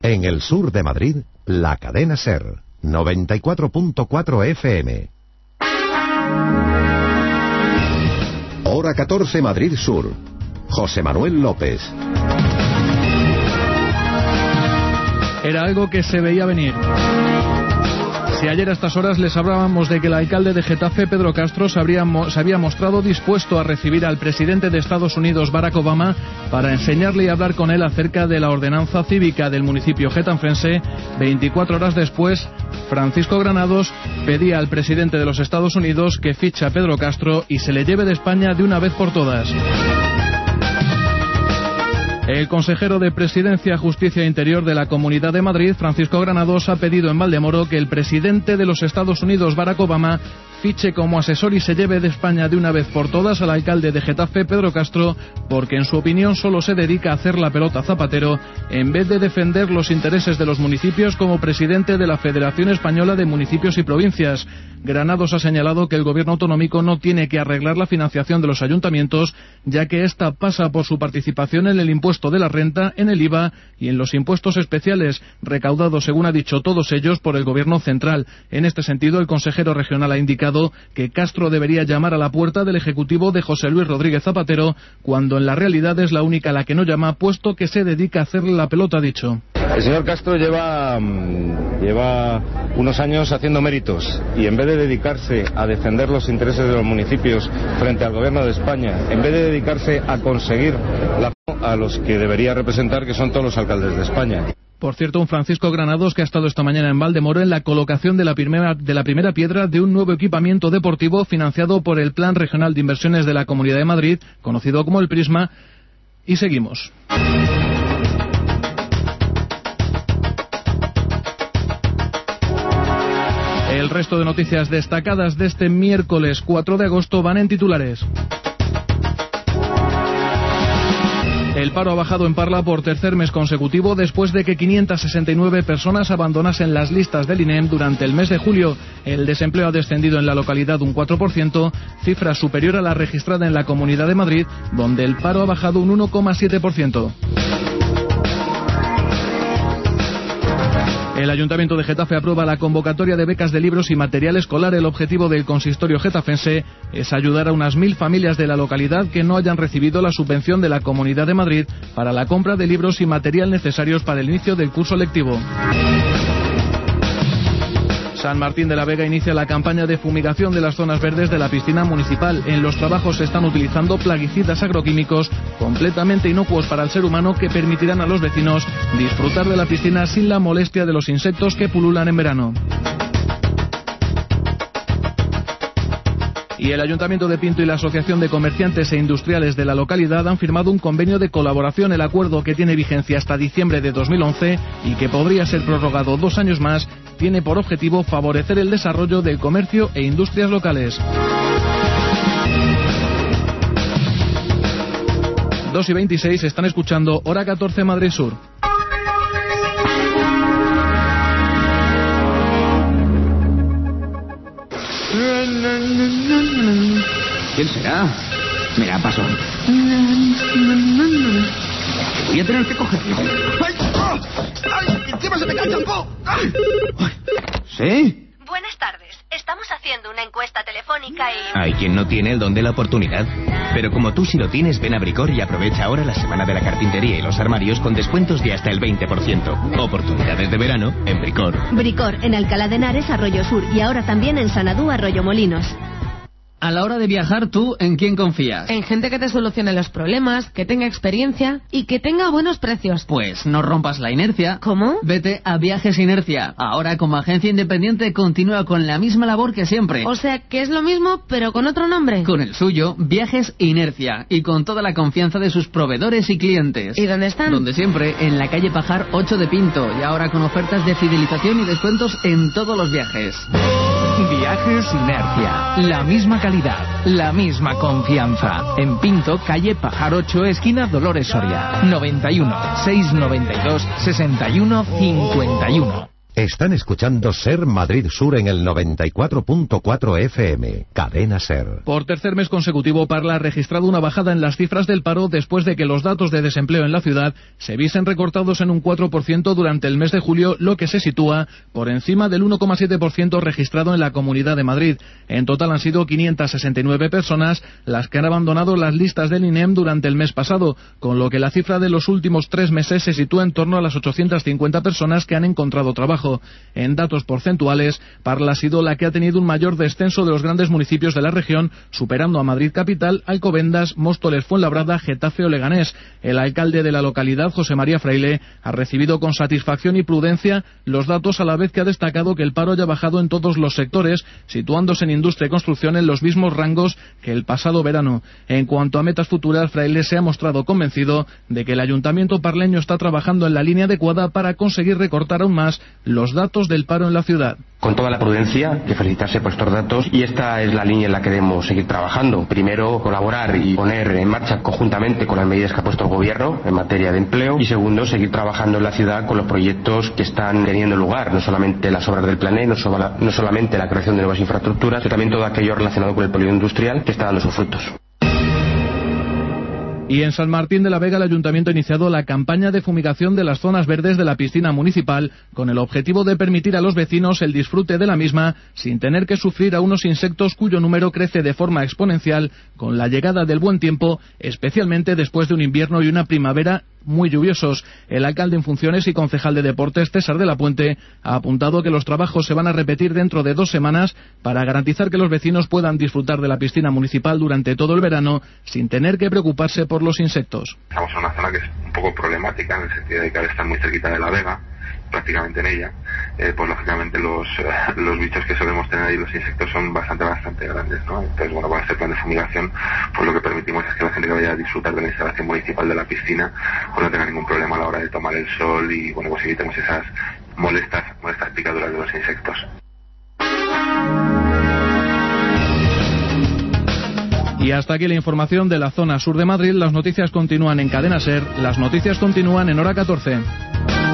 En el sur de Madrid, la cadena SER, 94.4 FM. Hora 14 Madrid Sur. José Manuel López. Era algo que se veía venir. Si ayer a estas horas les hablábamos de que el alcalde de Getafe, Pedro Castro, se había mostrado dispuesto a recibir al presidente de Estados Unidos, Barack Obama, para enseñarle y hablar con él acerca de la ordenanza cívica del municipio getanfense, 24 horas después, Francisco Granados pedía al presidente de los Estados Unidos que fiche a Pedro Castro y se le lleve de España de una vez por todas. El consejero de Presidencia, Justicia e Interior de la Comunidad de Madrid, Francisco Granados, ha pedido en Valdemoro que el presidente de los Estados Unidos, Barack Obama, fiche como asesor y se lleve de España de una vez por todas al alcalde de Getafe, Pedro Castro, porque en su opinión solo se dedica a hacer la pelota a Zapatero en vez de defender los intereses de los municipios como presidente de la Federación Española de Municipios y Provincias. Granados ha señalado que el gobierno autonómico no tiene que arreglar la financiación de los ayuntamientos, ya que esta pasa por su participación en el impuesto de la renta, en el IVA y en los impuestos especiales, recaudados, según ha dicho, todos ellos por el gobierno central. En este sentido, el consejero regional ha indicado que Castro debería llamar a la puerta del Ejecutivo de José Luis Rodríguez Zapatero, cuando en la realidad es la única a la que no llama, puesto que se dedica a hacerle la pelota, ha dicho. El señor Castro lleva unos años haciendo méritos y en vez de dedicarse a defender los intereses de los municipios frente al gobierno de España, en vez de dedicarse a conseguir a los que debería representar, que son todos los alcaldes de España. Por cierto, un Francisco Granados que ha estado esta mañana en Valdemoro en la colocación de la primera piedra de un nuevo equipamiento deportivo financiado por el Plan Regional de Inversiones de la Comunidad de Madrid, conocido como el Prisma. Y seguimos. El resto de noticias destacadas de este miércoles 4 de agosto van en titulares. El paro ha bajado en Parla por tercer mes consecutivo después de que 569 personas abandonasen las listas del INEM durante el mes de julio. El desempleo ha descendido en la localidad un 4%, cifra superior a la registrada en la Comunidad de Madrid, donde el paro ha bajado un 1,7%. El Ayuntamiento de Getafe aprueba la convocatoria de becas de libros y material escolar. El objetivo del consistorio getafense es ayudar a unas 1000 familias de la localidad que no hayan recibido la subvención de la Comunidad de Madrid para la compra de libros y material necesarios para el inicio del curso lectivo. San Martín de la Vega inicia la campaña de fumigación de las zonas verdes de la piscina municipal. En los trabajos se están utilizando plaguicidas agroquímicos completamente inocuos para el ser humano que permitirán a los vecinos disfrutar de la piscina sin la molestia de los insectos que pululan en verano. Y el Ayuntamiento de Pinto y la Asociación de Comerciantes e Industriales de la localidad han firmado un convenio de colaboración. El acuerdo, que tiene vigencia hasta diciembre de 2011 y que podría ser prorrogado 2 años más, tiene por objetivo favorecer el desarrollo del comercio e industrias locales. 2:26, están escuchando Hora 14 Madrid Sur. ¿Quién será? Mira, paso. Voy a tener que cogerlo. ¡Ay! ¡Oh! ¡Ay! ¡Encima se me cae el champú! ¡Ay! ¿Sí? Buenas tardes. Estamos haciendo una encuesta telefónica y... Hay quien no tiene el don de la oportunidad. Pero como tú sí lo tienes, ven a Bricor y aprovecha ahora la semana de la carpintería y los armarios con descuentos de hasta el 20%. Oportunidades de verano en Bricor. Bricor, en Alcalá de Henares, Arroyo Sur, y ahora también en Sanadú, Arroyo Molinos. A la hora de viajar, ¿tú en quién confías? En gente que te solucione los problemas, que tenga experiencia y que tenga buenos precios. Pues no rompas la inercia. ¿Cómo? Vete a Viajes Inercia. Ahora, como agencia independiente, continúa con la misma labor que siempre. O sea, que es lo mismo, pero con otro nombre. Con el suyo, Viajes Inercia. Y con toda la confianza de sus proveedores y clientes. ¿Y dónde están? Donde siempre, en la calle Pajar 8 de Pinto. Y ahora con ofertas de fidelización y descuentos en todos los viajes. Viajes Inercia. La misma calidad, la misma confianza. En Pinto, calle Pajar 8, esquina Dolores Soria. 91 692 61 51. Están escuchando Ser Madrid Sur en el 94.4 FM, Cadena Ser. Por tercer mes consecutivo, Parla ha registrado una bajada en las cifras del paro después de que los datos de desempleo en la ciudad se viesen recortados en un 4% durante el mes de julio, lo que se sitúa por encima del 1,7% registrado en la Comunidad de Madrid. En total han sido 569 personas las que han abandonado las listas del INEM durante el mes pasado, con lo que la cifra de los últimos 3 meses se sitúa en torno a las 850 personas que han encontrado trabajo. En datos porcentuales, Parla ha sido la que ha tenido un mayor descenso de los grandes municipios de la región, superando a Madrid Capital, Alcobendas, Móstoles, Fuenlabrada, Getafe o Leganés. El alcalde de la localidad, José María Fraile, ha recibido con satisfacción y prudencia los datos, a la vez que ha destacado que el paro haya bajado en todos los sectores, situándose en industria y construcción en los mismos rangos que el pasado verano. En cuanto a metas futuras, Fraile se ha mostrado convencido de que el ayuntamiento parleño está trabajando en la línea adecuada para conseguir recortar aún más los datos del paro en la ciudad. Con toda la prudencia, que felicitarse por estos datos, y esta es la línea en la que debemos seguir trabajando. Primero, colaborar y poner en marcha conjuntamente con las medidas que ha puesto el Gobierno en materia de empleo, y segundo, seguir trabajando en la ciudad con los proyectos que están teniendo lugar, no solamente las obras del Plan E, no solamente la creación de nuevas infraestructuras, sino también todo aquello relacionado con el polígono industrial que está dando sus frutos. Y en San Martín de la Vega el Ayuntamiento ha iniciado la campaña de fumigación de las zonas verdes de la piscina municipal con el objetivo de permitir a los vecinos el disfrute de la misma sin tener que sufrir a unos insectos cuyo número crece de forma exponencial con la llegada del buen tiempo, especialmente después de un invierno y una primavera muy lluviosos. El alcalde en funciones y concejal de deportes, César de la Puente, ha apuntado que los trabajos se van a repetir dentro de 2 semanas para garantizar que los vecinos puedan disfrutar de la piscina municipal durante todo el verano sin tener que preocuparse por los insectos. Estamos en una zona que es un poco problemática en el sentido de que al estar muy cerquita de la Vega, prácticamente en ella, pues lógicamente los bichos que solemos tener ahí, los insectos, son bastante grandes, ¿no? Entonces, bueno, con este plan de fumigación, pues lo que permitimos es que la gente que vaya a disfrutar de la instalación municipal de la piscina, pues no tenga ningún problema a la hora de tomar el sol y, bueno, pues evitemos esas molestas picaduras de los insectos. Y hasta aquí la información de la zona sur de Madrid. Las noticias continúan en Cadena Ser, las noticias continúan en hora 14.